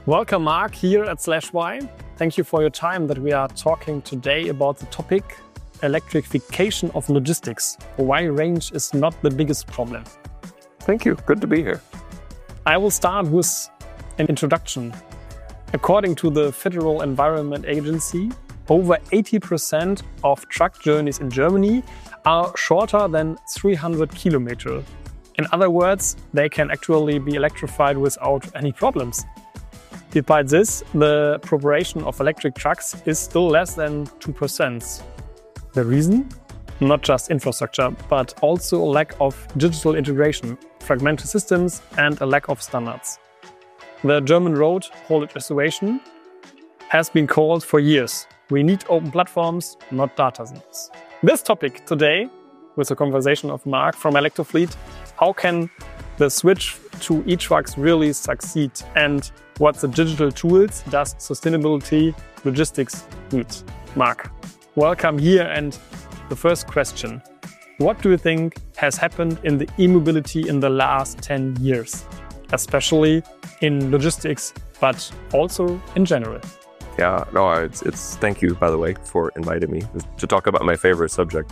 Welcome, Mark, here at /Y. Thank you for your time that we are talking today about the topic electrification of logistics. Why range is not the biggest problem. Thank you. Good to be here. I will start with an introduction. According to the Federal Environment Agency, over 80% of truck journeys in Germany are shorter than 300 kilometers. In other words, they can actually be electrified without any problems. Despite this, the proportion of electric trucks is still less than 2%. The reason? Not just infrastructure, but also a lack of digital integration, fragmented systems, and a lack of standards. The German Road Haulage Association has been called for years. We need open platforms, not data centers. This topic today, with a conversation of Mark from Electrofleet, how can the switch to e-trucks really succeed, and what the digital tools does sustainability logistics need? Mark, welcome here, and the first question. What do you think has happened in the e-mobility in the last 10 years, especially in logistics, but also in general? Yeah, no, it's thank you, by the way, for inviting me to talk about my favorite subject.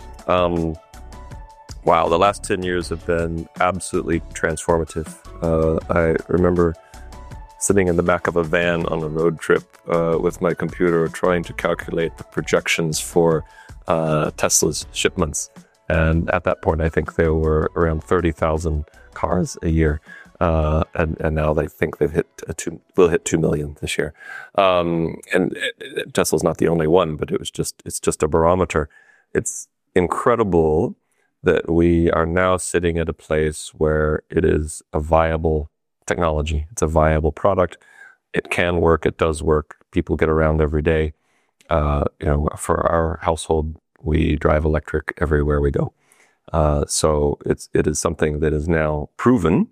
Wow, the last 10 years have been absolutely transformative. I remember sitting in the back of a van on a road trip with my computer trying to calculate the projections for Tesla's shipments. And at that point, I think there were around 30,000 cars a year. And now they think will hit 2 million this year. And Tesla's not the only one, but it's just a barometer. It's incredible that we are now sitting at a place where it is a viable technology. It's a viable product. It can work. It does work. People get around every day. For our household, we drive electric everywhere we go. So it is something that is now proven.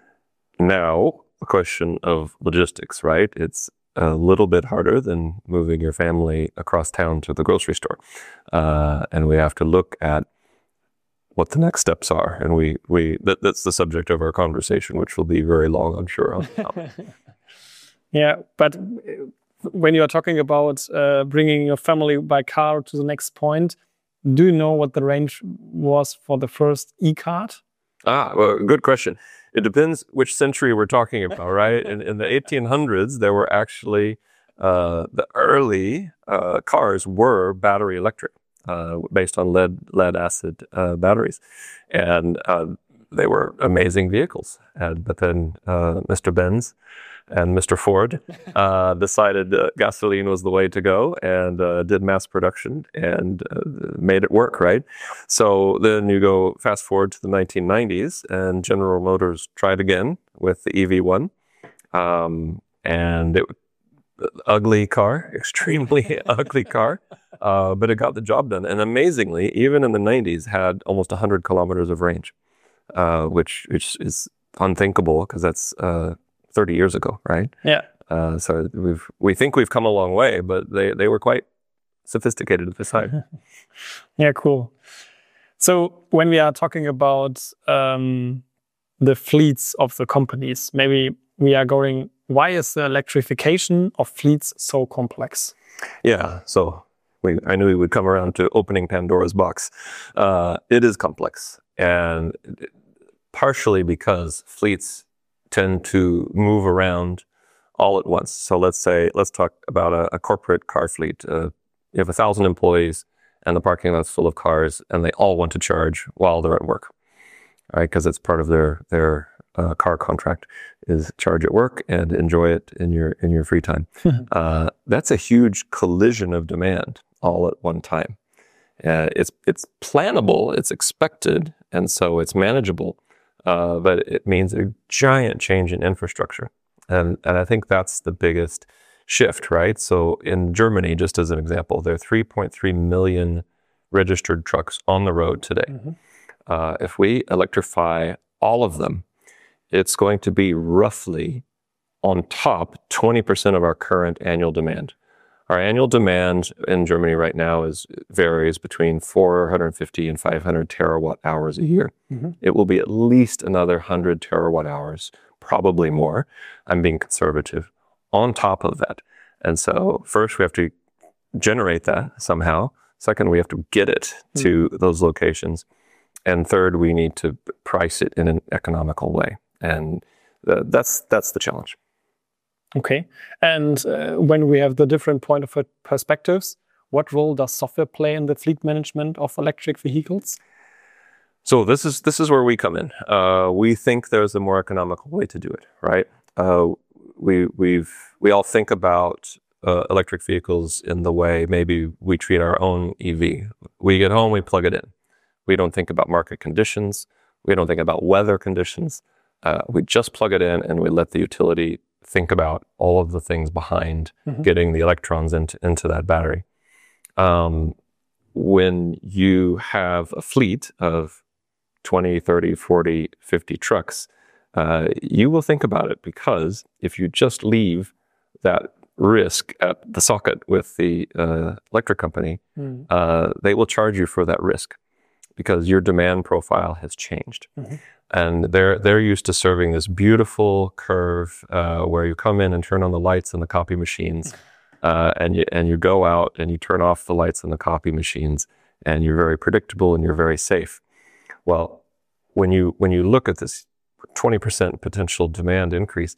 Now, a question of logistics, right? It's a little bit harder than moving your family across town to the grocery store. And we have to look at what the next steps are. And that's the subject of our conversation, which will be very long, I'm sure. Yeah, but when you are talking about bringing your family by car to the next point, do you know what the range was for the first e-cart? Well, good question. It depends which century we're talking about, right? In the 1800s, there were actually the early cars were battery electric, based on lead acid batteries, and they were amazing vehicles. But then Mr. Benz and Mr. Ford decided gasoline was the way to go, and did mass production and made it work, right? So then you go fast forward to the 1990s, and General Motors tried again with the EV1, and it ugly car, extremely ugly car, but it got the job done. And amazingly, even in the 90s, had almost 100 kilometers of range, which is unthinkable because that's 30 years ago, right? Yeah. So we think we've come a long way, but they were quite sophisticated at the time. Yeah, cool. So when we are talking about the fleets of the companies, maybe we are going, why is the electrification of fleets so complex? Yeah, so I knew we would come around to opening Pandora's box. It is complex, and partially because fleets tend to move around all at once. So let's talk about a corporate car fleet. You have 1,000 employees, and the parking lot's full of cars, and they all want to charge while they're at work, right? Because it's part of their car contract is charge at work and enjoy it in your free time. That's a huge collision of demand all at one time. It's plannable, it's expected, and so it's manageable. But it means a giant change in infrastructure. And I think that's the biggest shift, right? So in Germany, just as an example, there are 3.3 million registered trucks on the road today. Mm-hmm. If we electrify all of them, it's going to be roughly on top 20% of our current annual demand. Our annual demand in Germany right now varies between 450 and 500 terawatt hours a year. Mm-hmm. It will be at least another 100 terawatt hours, probably more. I'm being conservative, on top of that. And so first we have to generate that somehow. Second, we have to get it to those locations. And third, we need to price it in an economical way. And that's the challenge. Okay. And when we have the different point of perspectives, what role does software play in the fleet management of electric vehicles? So this is where we come in. We think there's a more economical way to do it, right? We all think about electric vehicles in the way maybe we treat our own EV. We get home, we plug it in. We don't think about market conditions. We don't think about weather conditions. We just plug it in and we let the utility think about all of the things behind getting the electrons into that battery. When you have a fleet of 20, 30, 40, 50 trucks, you will think about it, because if you just leave that risk at the socket with the electric company, they will charge you for that risk because your demand profile has changed. And they're used to serving this beautiful curve where you come in and turn on the lights in the copy machines, and you go out and you turn off the lights in the copy machines, and you're very predictable and you're very safe. Well, when you look at this 20% potential demand increase,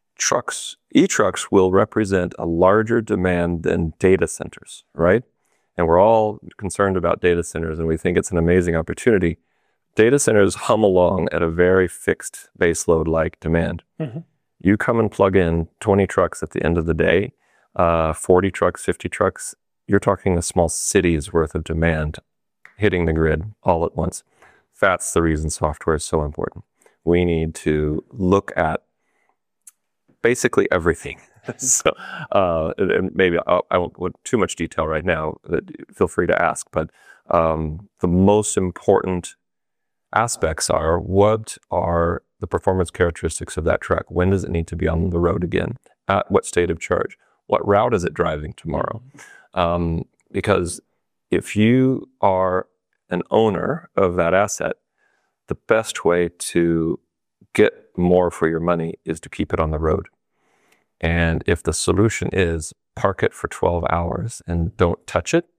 e-trucks will represent a larger demand than data centers, right? And we're all concerned about data centers and we think it's an amazing opportunity. Data centers hum along at a very fixed baseload like demand. You come and plug in 20 trucks at the end of the day, 40 trucks, 50 trucks, you're talking a small city's worth of demand hitting the grid all at once. That's the reason software is so important. We need to look at basically everything. So, and maybe I won't go into too much detail right now. Feel free to ask. But the most important aspects are, what are the performance characteristics of that truck? When does it need to be on the road again? At what state of charge? What route is it driving tomorrow? Because if you are an owner of that asset, the best way to get more for your money is to keep it on the road. And if the solution is park it for 12 hours and don't touch it,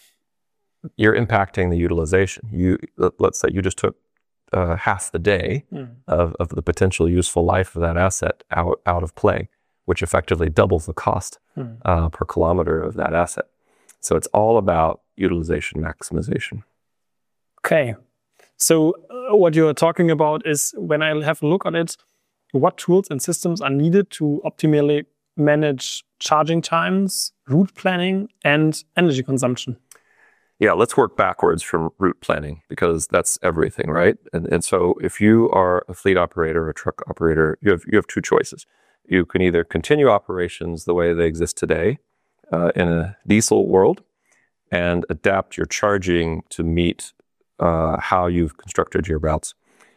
you're impacting the utilization. Let's say you just took half the day of the potential useful life of that asset out of play, which effectively doubles the cost per kilometer of that asset. So it's all about utilization maximization. Okay. So what you're talking about is, when I have a look at it, what tools and systems are needed to optimally manage charging times, route planning, and energy consumption? Yeah, let's work backwards from route planning, because that's everything, right? And so if you are a fleet operator or a truck operator, you have two choices. You can either continue operations the way they exist today in a diesel world and adapt your charging to meet how you've constructed your routes.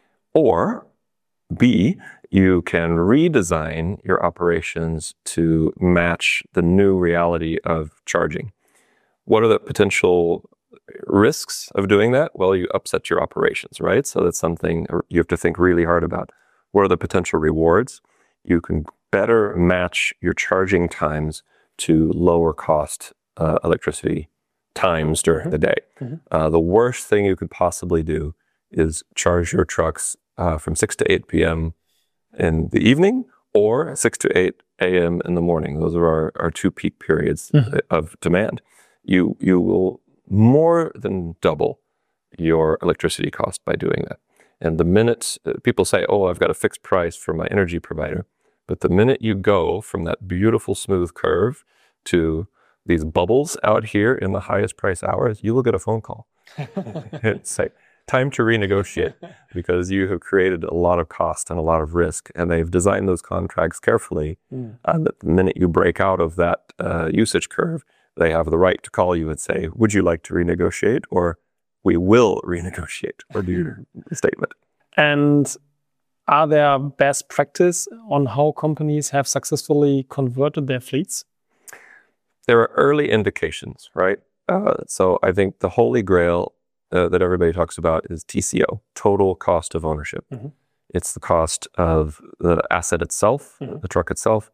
Or B, you can redesign your operations to match the new reality of charging. What are the potential risks of doing that? Well, you upset your operations, right? So that's something you have to think really hard about. What are the potential rewards? You can better match your charging times to lower cost electricity times during the day. The worst thing you could possibly do is charge your trucks from 6 to 8 p.m. in the evening or 6 to 8 a.m. in the morning. Those are our two peak periods of demand. You will more than double your electricity cost by doing that. And the minute people say, oh, I've got a fixed price for my energy provider, but the minute you go from that beautiful smooth curve to these bubbles out here in the highest price hours, you will get a phone call. It's like, time to renegotiate, because you have created a lot of cost and a lot of risk, and they've designed those contracts carefully. That the minute you break out of that usage curve, they have the right to call you and say, would you like to renegotiate? Or we will renegotiate, or do your statement. And are there best practice on how companies have successfully converted their fleets? There are early indications, right? So I think the holy grail that everybody talks about is TCO, total cost of ownership. It's the cost of the asset itself, the truck itself,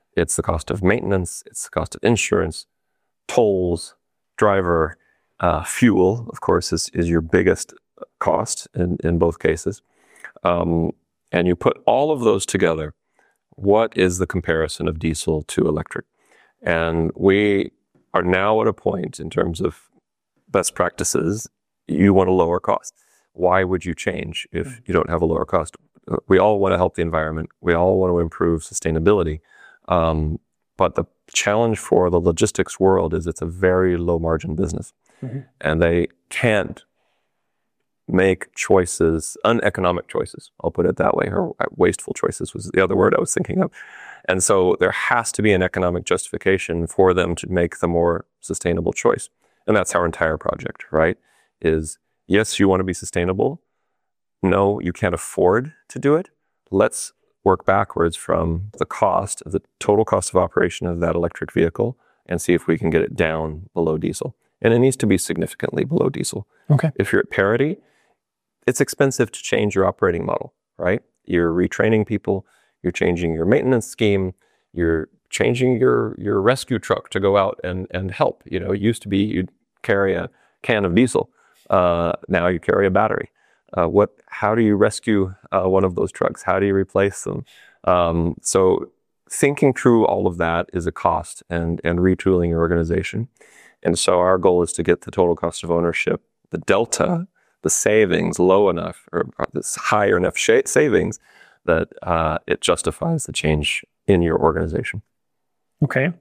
It's the cost of maintenance. It's the cost of insurance, tolls, driver, fuel, of course, is your biggest cost in both cases. And you put all of those together, what is the comparison of diesel to electric? And we are now at a point in terms of best practices, you want to lower cost. Why would you change if you don't have a lower cost? We all want to help the environment. We all want to improve sustainability. But the challenge for the logistics world is it's a very low margin business. And they can't make choices, uneconomic choices, I'll put it that way, or wasteful choices was the other word I was thinking of. And so there has to be an economic justification for them to make the more sustainable choice. And that's our entire project, right? Is yes, you want to be sustainable. No, you can't afford to do it. Let's work backwards from the cost, the total cost of operation of that electric vehicle, and see if we can get it down below diesel. And it needs to be significantly below diesel. Okay. If you're at parity, it's expensive to change your operating model, right? You're retraining people, you're changing your maintenance scheme, you're changing your rescue truck to go out and help. You know, it used to be you'd carry a can of diesel. Now you carry a battery. How do you rescue one of those trucks? How do you replace them? So thinking through all of that is a cost and retooling your organization. And so our goal is to get the total cost of ownership, the delta, the savings low enough, or this higher enough savings that it justifies the change in your organization. Okay.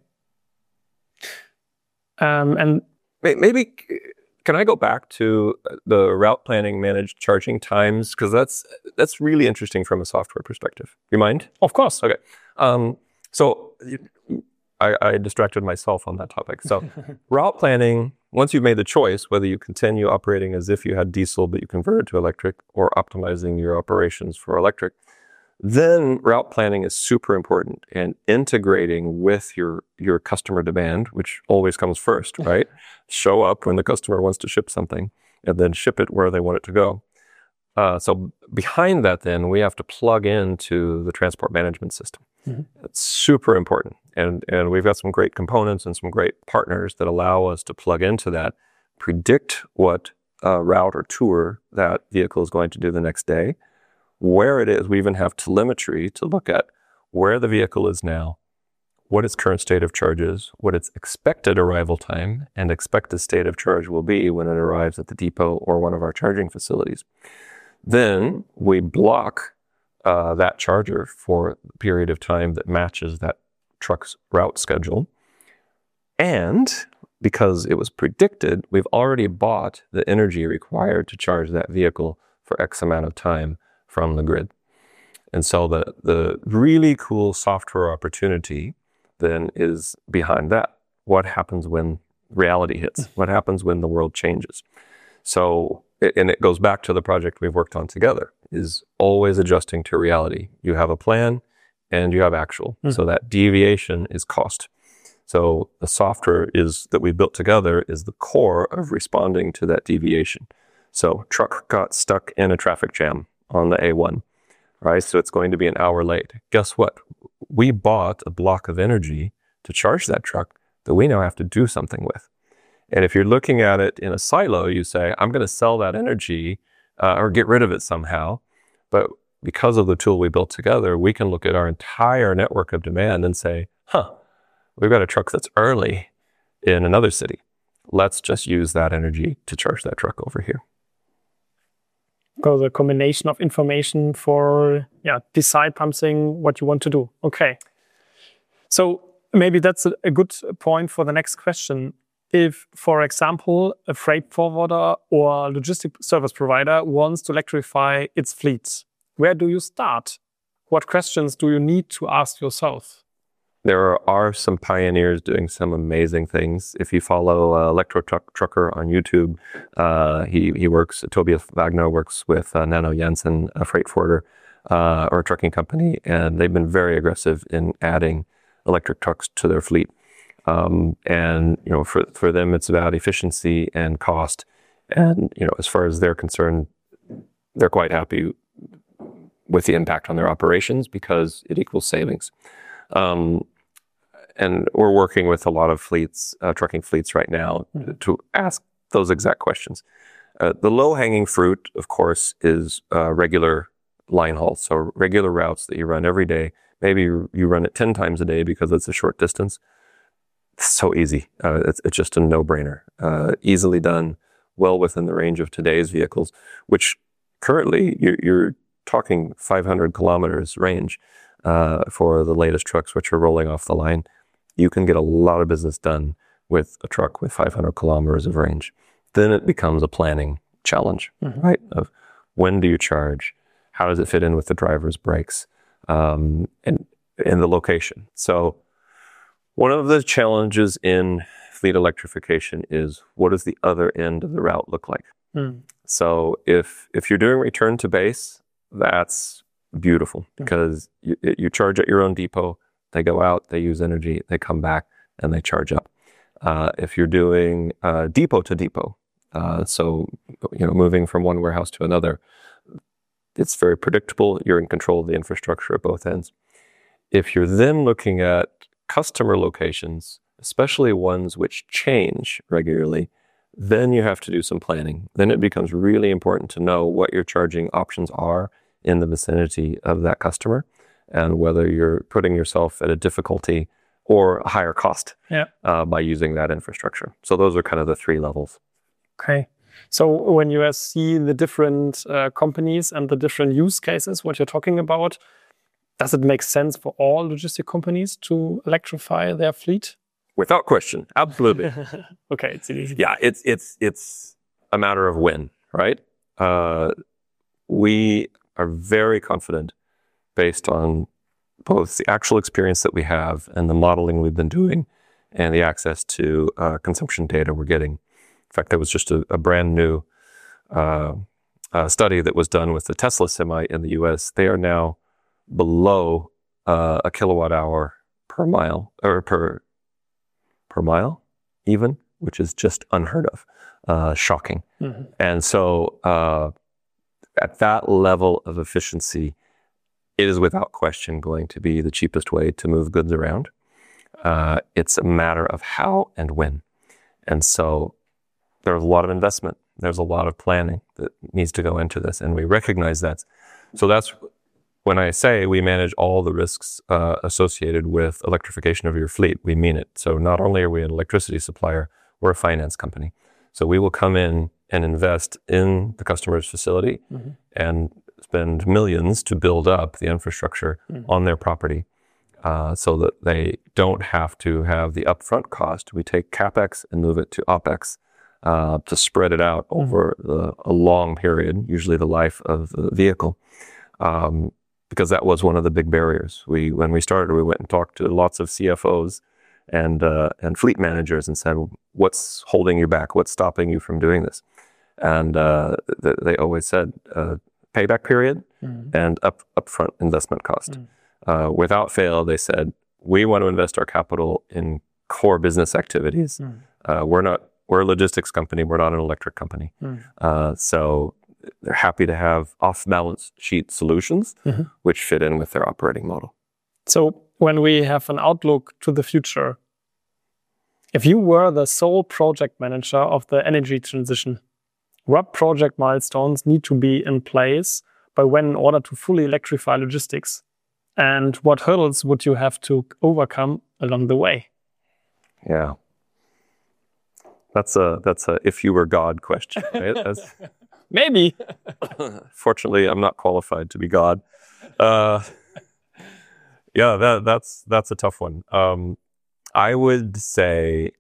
And maybe, can I go back to the route planning managed charging times? Because that's really interesting from a software perspective. You mind? Of course. Okay. So I distracted myself on that topic. So route planning, once you've made the choice, whether you continue operating as if you had diesel, but you converted to electric, or optimizing your operations for electric, then route planning is super important, and integrating with your customer demand, which always comes first, right? Show up when the customer wants to ship something and then ship it where they want it to go. So behind that, then we have to plug into the transport management system. It's super important. And we've got some great components and some great partners that allow us to plug into that, predict what route or tour that vehicle is going to do the next day, where it is. We even have telemetry to look at where the vehicle is now, what its current state of charge is, what its expected arrival time and expected state of charge will be when it arrives at the depot or one of our charging facilities. Then we block that charger for a period of time that matches that truck's route schedule. And because it was predicted, we've already bought the energy required to charge that vehicle for X amount of time from the grid. And so the really cool software opportunity then is behind that. What happens when reality hits? What happens when the world changes? So, and it goes back to the project we've worked on together, is always adjusting to reality. You have a plan and you have actual. So that deviation is cost. So the software that we built together is the core of responding to that deviation. So truck got stuck in a traffic jam on the A1, right? So it's going to be an hour late. Guess what? We bought a block of energy to charge that truck that we now have to do something with. And if you're looking at it in a silo, you say, I'm going to sell that energy or get rid of it somehow. But because of the tool we built together, we can look at our entire network of demand and say, we've got a truck that's early in another city. Let's just use that energy to charge that truck over here. So the combination of information for decide something what you want to do. Okay. So maybe that's a good point for the next question. If, for example, a freight forwarder or logistic service provider wants to electrify its fleet, where do you start? What questions do you need to ask yourself? There are some pioneers doing some amazing things. If you follow Electro Trucker on YouTube, he works, Tobias Wagner works with Nano Jansen, a freight forwarder or a trucking company, and they've been very aggressive in adding electric trucks to their fleet. And, you know, for them, it's about efficiency and cost. And, you know, as far as they're concerned, they're quite happy with the impact on their operations because it equals savings. and we're working with a lot of fleets, trucking fleets right now to ask those exact questions. The low-hanging fruit, of course, is regular line haul. So regular routes that you run every day. Maybe you run it 10 times a day because it's a short distance. It's so easy. It's just a no-brainer. Easily done, well within the range of today's vehicles, which currently you're talking 500 kilometers range for the latest trucks which are rolling off the line. You can get a lot of business done with a truck with 500 kilometers of range. Then it becomes a planning challenge, right? Of when do you charge? How does it fit in with the driver's brakes? And the location. So one of the challenges in fleet electrification is, what does the other end of the route look like? So if you're doing return to base, that's beautiful because you charge at your own depot. They go out, they use energy, they come back, and they charge up. If you're doing depot to depot, so moving from one warehouse to another, it's very predictable. You're in control of the infrastructure at both ends. If you're then looking at customer locations, especially ones which change regularly, then you have to do some planning. Then it becomes really important to know what your charging options are in the vicinity of that customer and whether you're putting yourself at a difficulty or a higher cost by using that infrastructure. So those are kind of the three levels. Okay. So when you see the different companies and the different use cases, what you're talking about, does it make sense for all logistic companies to electrify their fleet? Without question, absolutely. Okay, it's easy. Yeah, it's a matter of when, right? We are very confident based on both the actual experience that we have and the modeling we've been doing and the access to consumption data we're getting. In fact, there was just a brand new study that was done with the Tesla Semi in the US. They are now below a kilowatt hour per mile, or per mile even, which is just unheard of, shocking. And so at that level of efficiency, it is without question going to be the cheapest way to move goods around. It's a matter of how and when. And so there's a lot of investment. There's a lot of planning that needs to go into this, and we recognize that. So that's when I say we manage all the risks associated with electrification of your fleet, we mean it. So not only are we an electricity supplier, we're a finance company. So we will come in and invest in the customer's facility and spend millions to build up the infrastructure on their property so that they don't have to have the upfront cost. We take CapEx and move it to OpEx to spread it out over a long period, usually the life of the vehicle. Because that was one of the big barriers. When we started, we went and talked to lots of CFOs and fleet managers and said, what's holding you back? What's stopping you from doing this? And they always said, payback period and upfront investment cost. Without fail, they said, we want to invest our capital in core business activities. We're a logistics company. We're not an electric company. So they're happy to have off-balance sheet solutions which fit in with their operating model. So when we have an outlook to the future, if you were the sole project manager of the energy transition, what project milestones need to be in place by when in order to fully electrify logistics? And what hurdles would you have to overcome along the way? Yeah. That's a if you were God question, right? Maybe. Fortunately, I'm not qualified to be God. Yeah, that's a tough one. I would say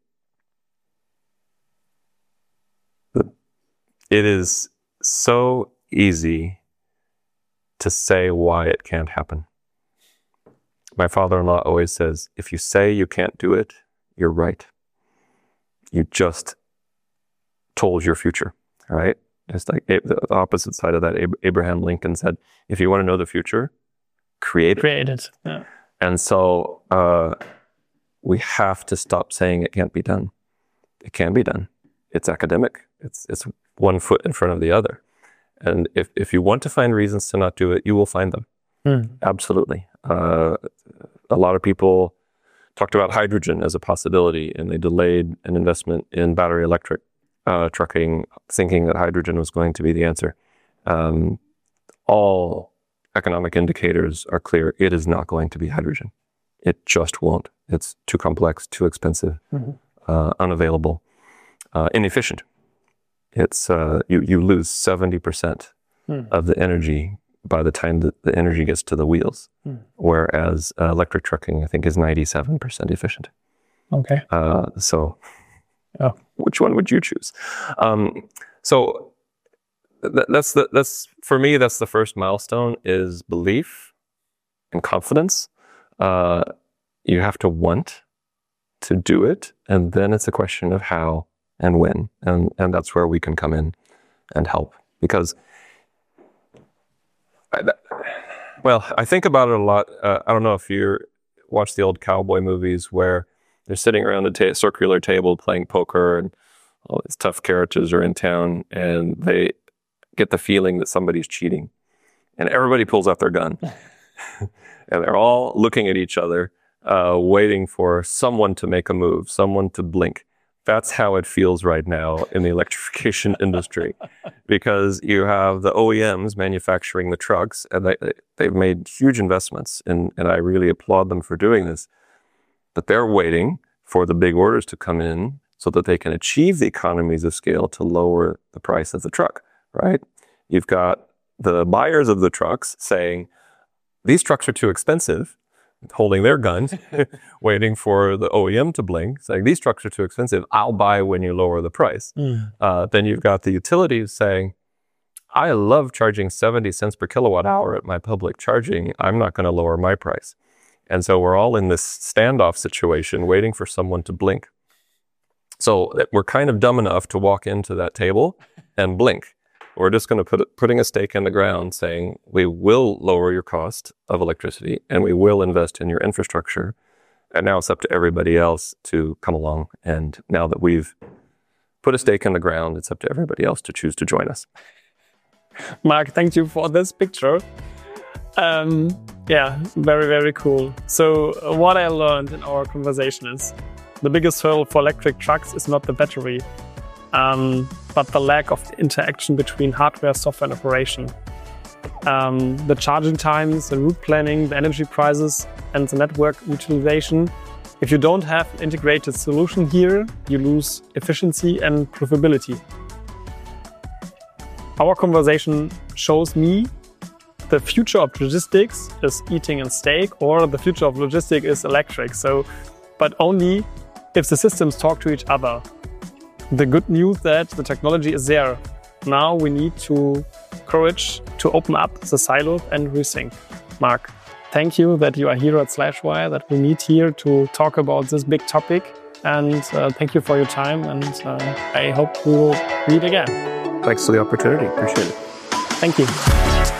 that it is so easy to say why it can't happen. My father-in-law always says, if you say you can't do it, you're right. You just told your future, right? It's like the opposite side of that. Abraham Lincoln said, if you want to know the future, create it. Create it, yeah. And so we have to stop saying it can't be done. It can be done. It's academic. It's one foot in front of the other. And if you want to find reasons to not do it, you will find them. Absolutely. A lot of people talked about hydrogen as a possibility, and they delayed an investment in battery electric trucking, thinking that hydrogen was going to be the answer. All economic indicators are clear. It is not going to be hydrogen. It just won't. It's too complex, too expensive, unavailable, inefficient. It's you lose 70% of the energy by the time that the energy gets to the wheels, whereas electric trucking, I think, is 97% efficient. Okay. So which one would you choose? So that's for me, that's the first milestone, is belief and confidence. You have to want to do it, and then it's a question of how and when, and that's where we can come in and help. Because I think about it a lot. I don't know if you watch the old cowboy movies where they're sitting around a circular table playing poker, and all these tough characters are in town, and they get the feeling that somebody's cheating, and everybody pulls out their gun, and they're all looking at each other, waiting for someone to make a move, someone to blink. That's how it feels right now in the electrification industry, because you have the OEMs manufacturing the trucks, and they've made huge investments, and I really applaud them for doing this. But they're waiting for the big orders to come in so that they can achieve the economies of scale to lower the price of the truck, right? You've got the buyers of the trucks saying, these trucks are too expensive, holding their guns, waiting for the OEM to blink, saying, these trucks are too expensive, I'll buy when you lower the price. Then you've got the utilities saying, I love charging 70 cents per kilowatt hour at my public charging, I'm not going to lower my price. And so we're all in this standoff situation, waiting for someone to blink. So we're kind of dumb enough to walk into that table and blink. We're just going to putting a stake in the ground saying, we will lower your cost of electricity and we will invest in your infrastructure. And now it's up to everybody else to come along. And now that we've put a stake in the ground, it's up to everybody else to choose to join us. Mark, thank you for this picture. Yeah, very, very cool. So what I learned in our conversation is the biggest hurdle for electric trucks is not the battery, but the lack of interaction between hardware, software, and operation. The charging times, the route planning, the energy prices, and the network utilization. If you don't have an integrated solution here, you lose efficiency and profitability. Our conversation shows me the future of logistics is eating and steak, or the future of logistics is electric. So, but only if the systems talk to each other. The good news that the technology is there. Now we need courage to open up the silo and rethink. Mark, thank you that you are here at Slashwire, that we meet here to talk about this big topic. And thank you for your time. And I hope we will meet again. Thanks for the opportunity. Appreciate it. Thank you.